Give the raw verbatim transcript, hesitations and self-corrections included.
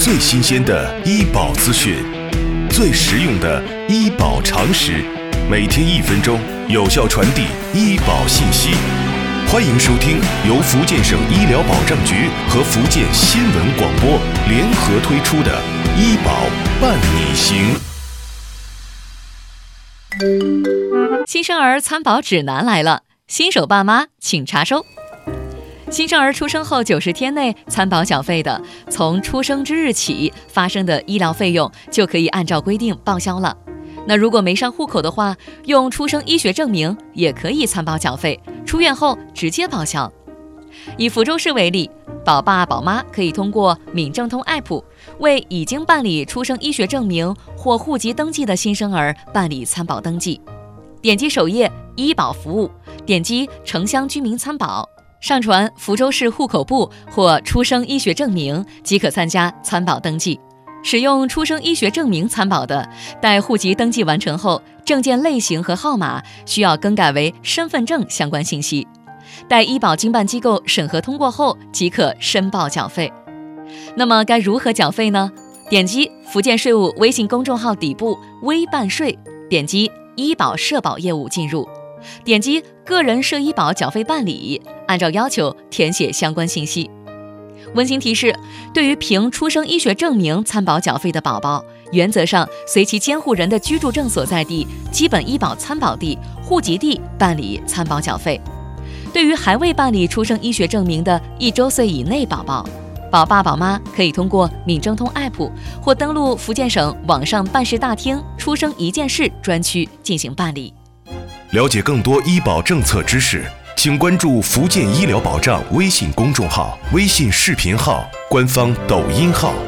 最新鲜的医保资讯，最实用的医保常识，每天一分钟，有效传递医保信息。欢迎收听由福建省医疗保障局和福建新闻广播联合推出的《医保伴你行》。 新生儿参保指南来了，新手爸妈请查收。新生儿出生后九十天内参保缴费的，从出生之日起发生的医疗费用就可以按照规定报销了。那如果没上户口的话，用出生医学证明也可以参保缴费，出院后直接报销。以福州市为例，宝爸宝妈可以通过闽政通 A P P 为已经办理出生医学证明或户籍登记的新生儿办理参保登记。点击首页医保服务，点击城乡居民参保，上传福州市户口簿或出生医学证明即可参加参保登记。使用出生医学证明参保的，待户籍登记完成后，证件类型和号码需要更改为身份证相关信息。待医保经办机构审核通过后，即可申报缴费。那么该如何缴费呢？点击福建税务微信公众号底部微办税，点击医保社保业务进入，点击个人社医保缴费办理，按照要求填写相关信息。温馨提示，对于凭出生医学证明参保缴费的宝宝，原则上随其监护人的居住证所在地、基本医保参保地、户籍地办理参保缴费。对于还未办理出生医学证明的一周岁以内宝宝，宝爸宝妈可以通过闽政通 A P P 或登录福建省网上办事大厅出生一件事专区进行办理。 了解更多医保政策知识，请关注福建医疗保障微信公众号、微信视频号、官方抖音号。